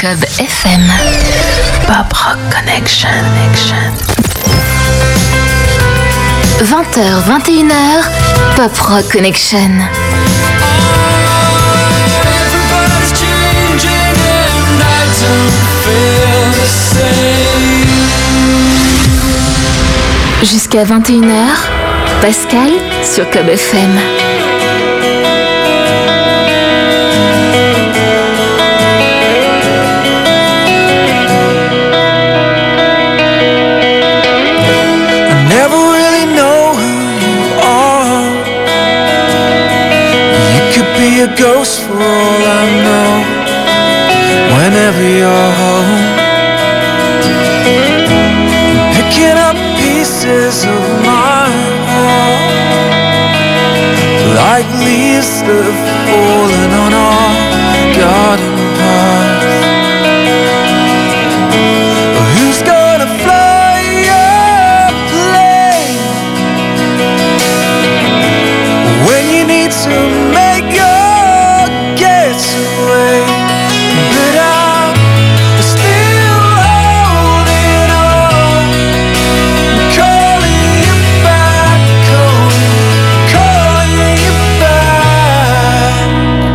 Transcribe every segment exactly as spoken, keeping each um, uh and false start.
Cub F M. Pop Rock Connection. vingt heures, vingt et une heures, Pop Rock Connection. Jusqu'à vingt et une heures, Pascal sur Cub F M. A ghost for all I know. Whenever you're home, picking up pieces of my heart, like leaves that have fallen on our garden path. Who's gonna fly your plane when you need to make your away, but I'm still holding on, calling you back, calling, calling you back.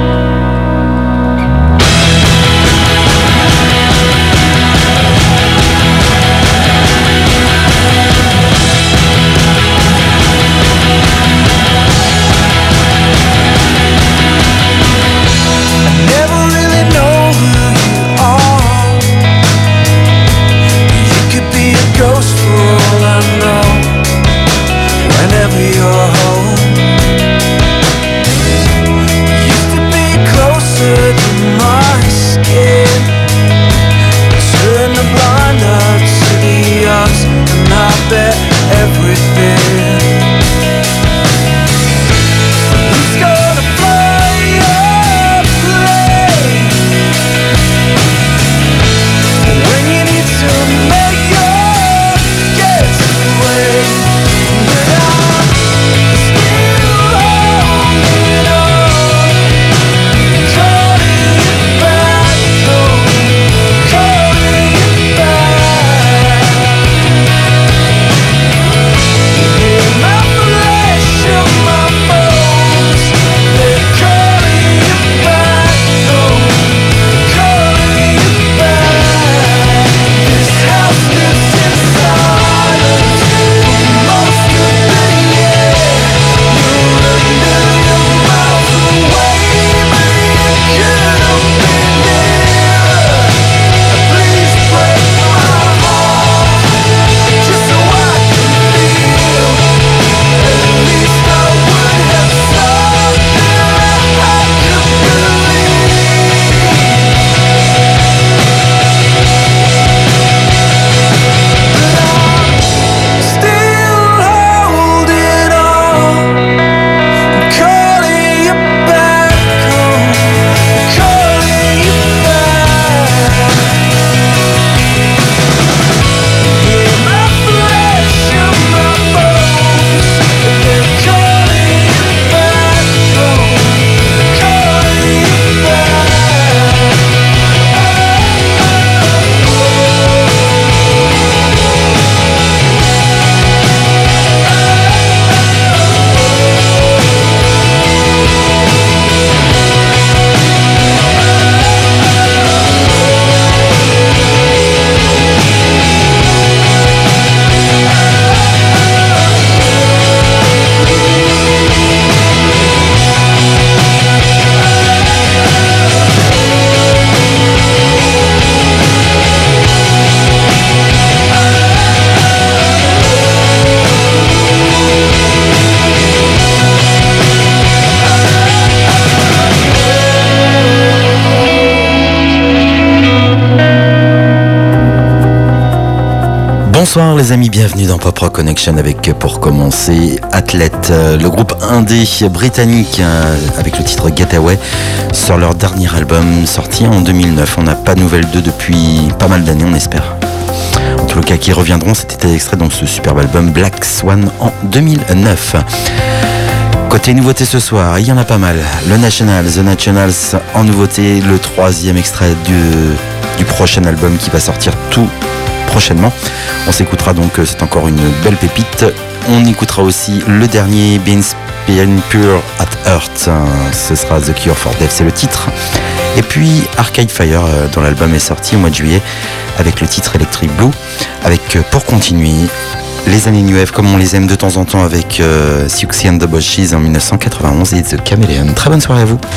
Bonsoir les amis, bienvenue dans Pop Rock Connection avec, pour commencer, Athlète, le groupe indé britannique avec le titre Getaway sur leur dernier album sorti en deux mille neuf. On n'a pas de nouvelles d'eux depuis pas mal d'années, on espère. En tout cas, qui reviendront, c'était extrait dans ce superbe album Black Swan en deux mille neuf. Côté nouveauté ce soir, il y en a pas mal. Le National, The Nationals en nouveauté, le troisième extrait du, du prochain album qui va sortir tout prochainement. On s'écoutera donc, c'est encore une belle pépite. On écoutera aussi le dernier, Being Pure at Earth. Ce sera The Cure for Death, c'est le titre. Et puis Arcade Fire, dont l'album est sorti au mois de juillet avec le titre Electric Blue. Avec, pour continuer, les années New Wave comme on les aime de temps en temps avec euh, Siouxsie and the Banshees en dix-neuf cent quatre-vingt-onze et The Chameleon. Très bonne soirée à vous.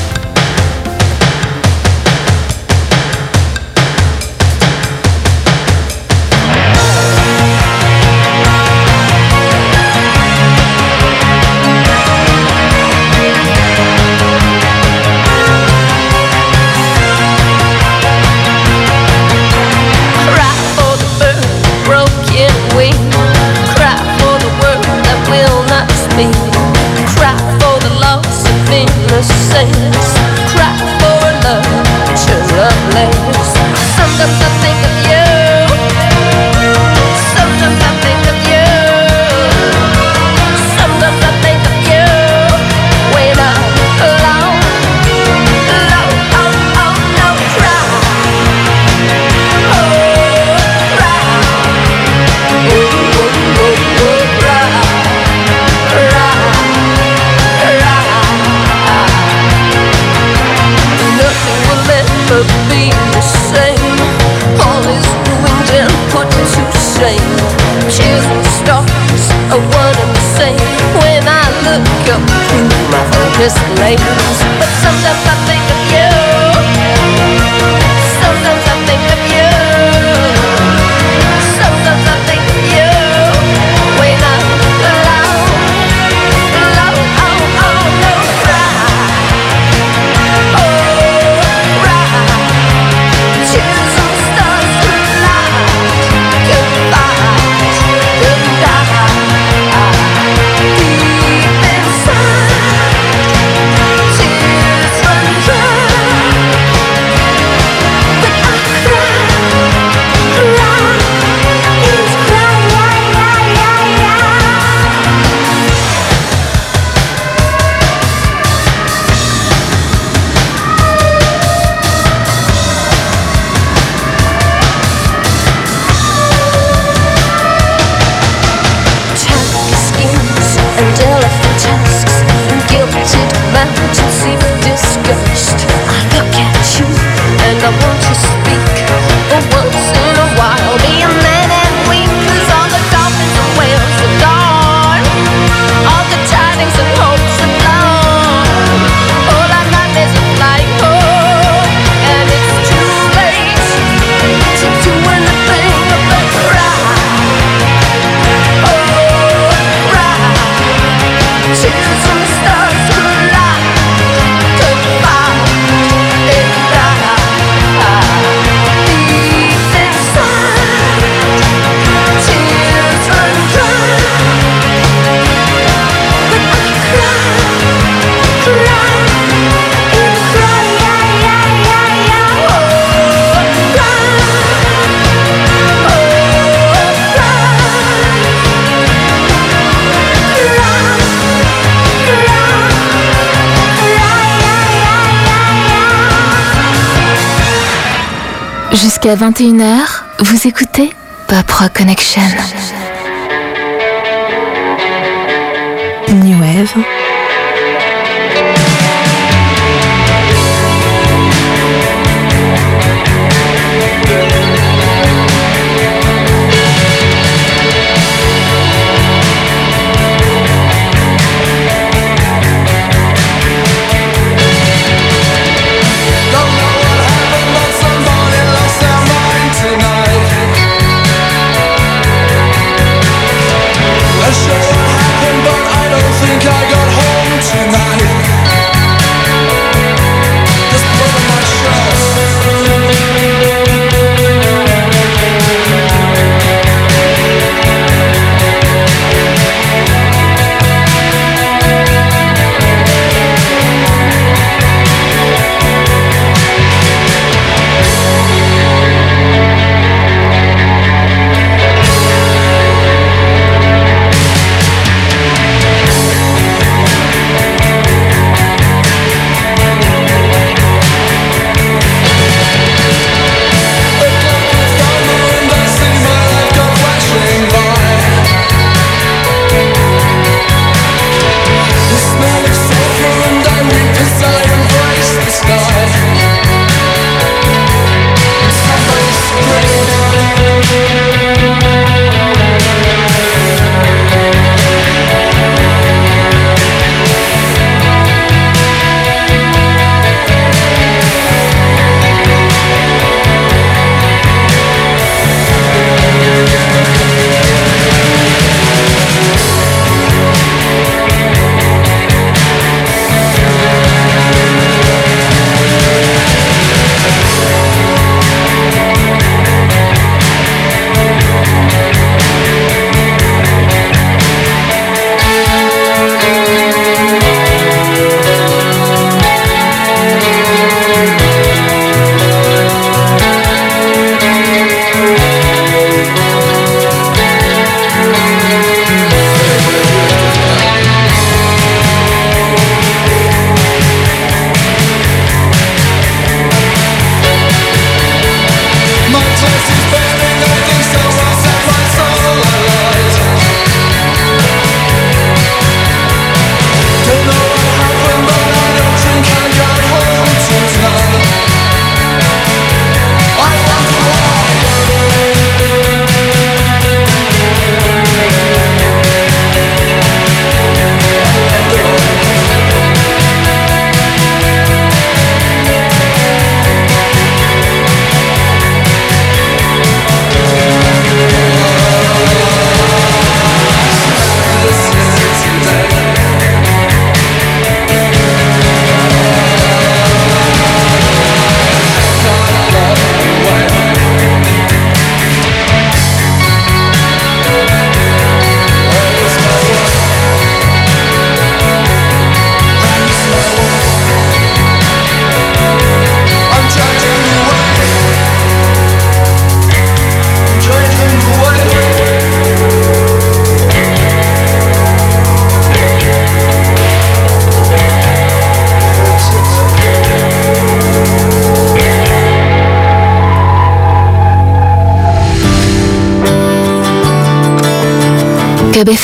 Jusqu'à vingt et une heures, vous écoutez Pop Rock Connection. New Wave. Sure what happened, but I don't think I got home.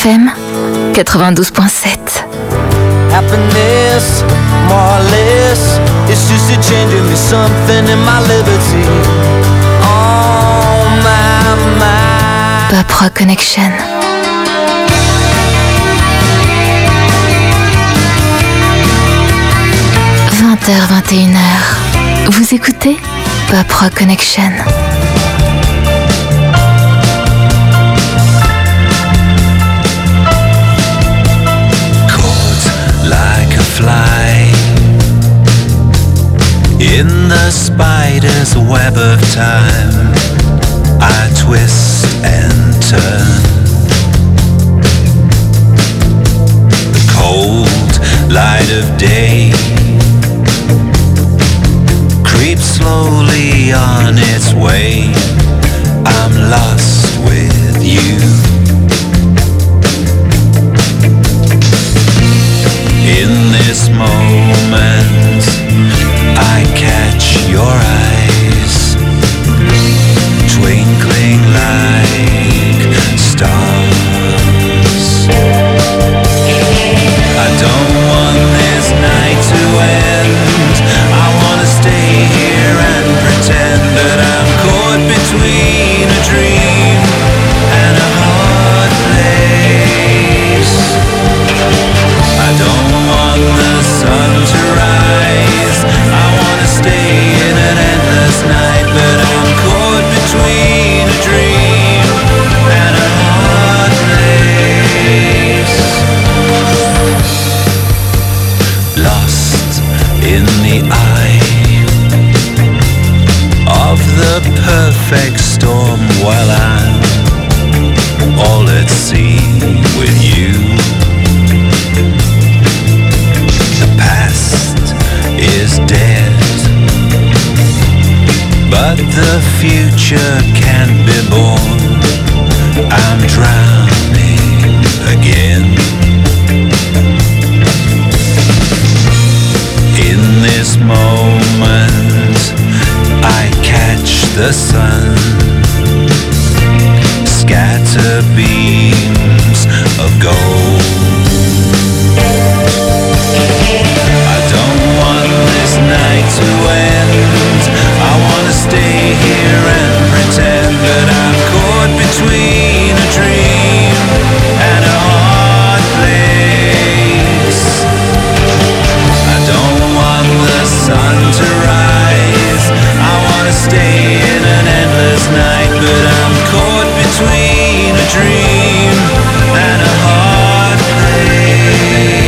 F M quatre-vingt-douze point sept. Happiness, more or less, it's just a changing me something in my liberty. Oh my, my. Pop Rock Connection. vingt heures, vingt et une heures. Vous écoutez Pop Rock Connection. Fly in the spider's web of time, I twist and turn. The cold light of day creeps slowly on its way. I'm lost with you. In this moment, I catch your eyes, twinkling like stars. I don't want this night to end. I want to stay here and pretend that I'm caught between a dream and a hard place. I don't want the sun to rise. I want to stay in an endless night, but I'm caught between a dream and a hard place. Lost in the eye of the perfect storm, while I'm all at sea with you. Is dead, but the future can't be born. I'm drowning again. In this moment, I catch the sun, scatter beams of gold. Night to end. I wanna stay here and pretend that I'm caught between a dream and a hard place. I don't want the sun to rise. I wanna stay in an endless night, but I'm caught between a dream and a hard place.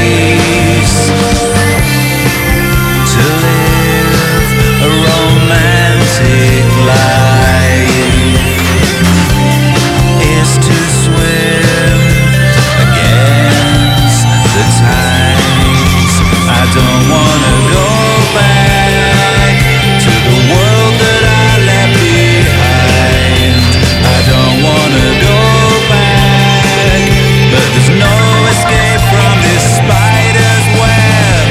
Don't wanna go back to the world that I left behind. I don't wanna go back, but there's no escape from this spider's web.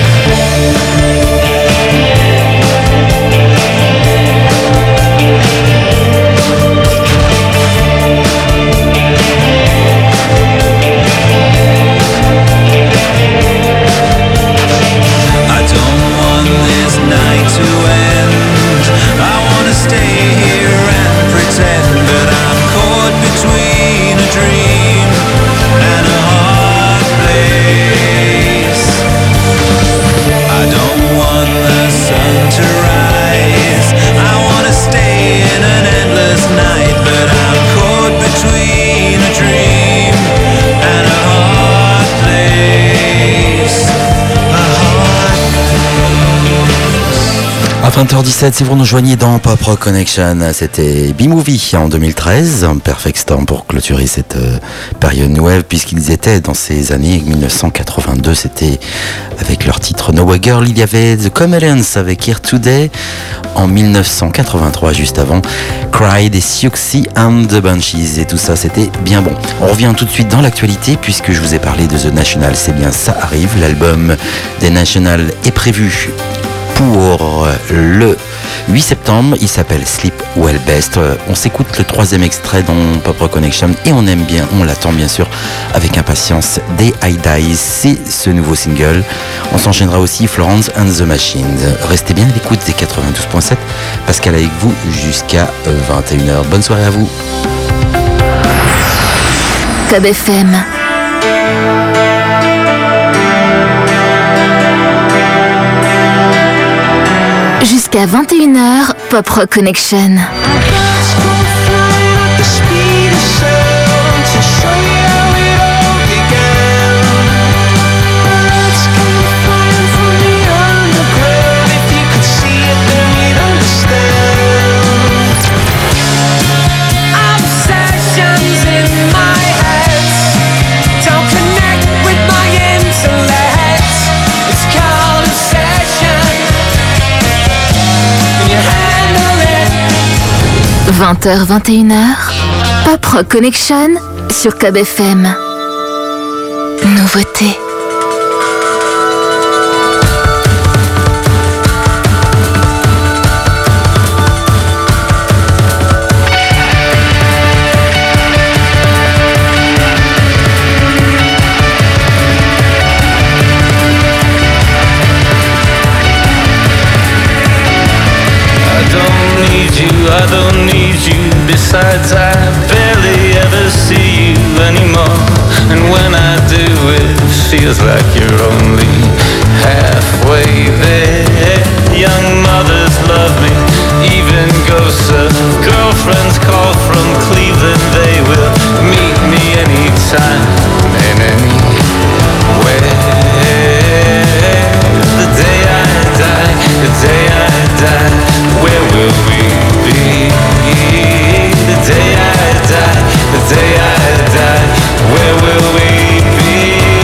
Night to end. I wanna stay here and pretend that I'm caught between a dream and a hard place. I don't want the sun to rise. I wanna stay in an endless night, but I'm caught between a dream and a hard place. A hard À vingt heures dix-sept, si vous nous joignez dans Pop Rock Connection, c'était B-Movie en deux mille treize, Perfect Storm pour clôturer cette euh, période New Wave, puisqu'ils étaient dans ces années mille neuf cent quatre-vingt-deux, c'était avec leur titre No Way Girl. Il y avait The Comedians avec Here Today en mille neuf cent quatre-vingt-trois, juste avant Cry des Siouxsie and the Banshees, et tout ça c'était bien bon. On revient tout de suite dans l'actualité, puisque je vous ai parlé de The National. C'est bien, ça arrive, l'album des National est prévu pour le huit septembre, il s'appelle Sleep Well Best. On s'écoute le troisième extrait dans Pop Rock Connection et on aime bien, on l'attend bien sûr avec impatience. Day I Die, c'est ce nouveau single. On s'enchaînera aussi Florence and the Machine. Restez bien à l'écoute des quatre-vingt-douze point sept, Pascal avec vous jusqu'à vingt et une heures. Bonne soirée à vous. Cob F M. Jusqu'à vingt et une heures, Pop Rock Connection. vingt heures, vingt et une heures, Pop Rock Connection sur Cob F M. Nouveauté. I don't need you, besides I barely ever see you anymore. And when I do, it feels like you're only halfway there. Young mothers love me, even ghosts of girlfriends call from Cleveland. They will meet me anytime and anywhere. The day I die, the day I die, where will we be? The day I die, the day I die, where will we be?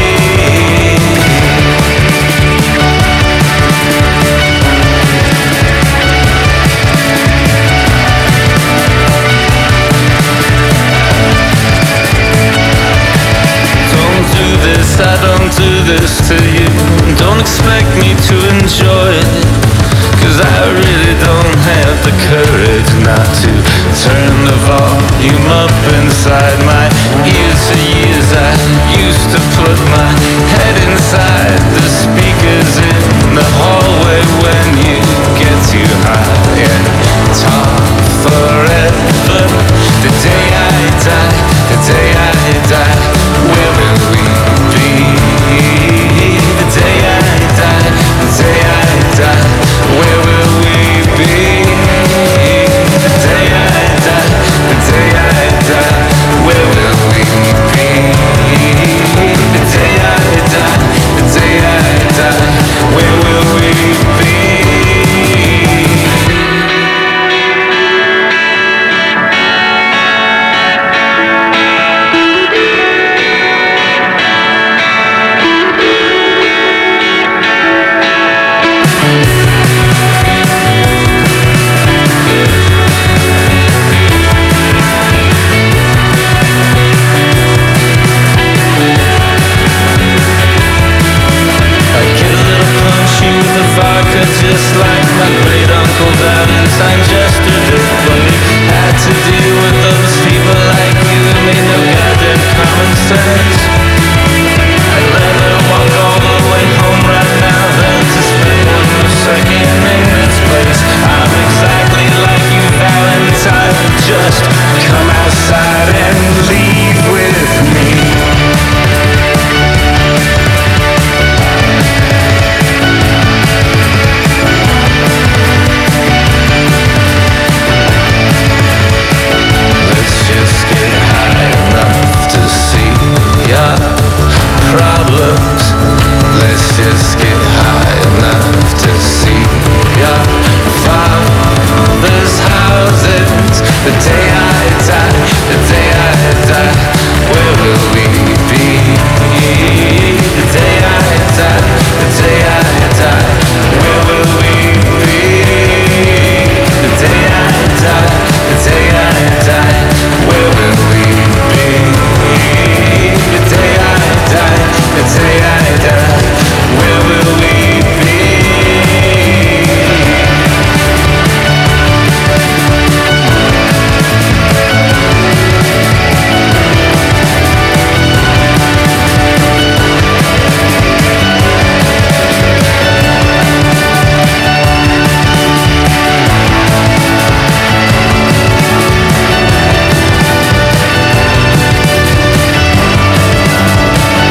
Don't do this, I don't do this to you. Don't expect me to enjoy it, 'cause I really don't have the courage not to turn the volume up inside my ears. For years I used to put my head inside the speakers in the hall.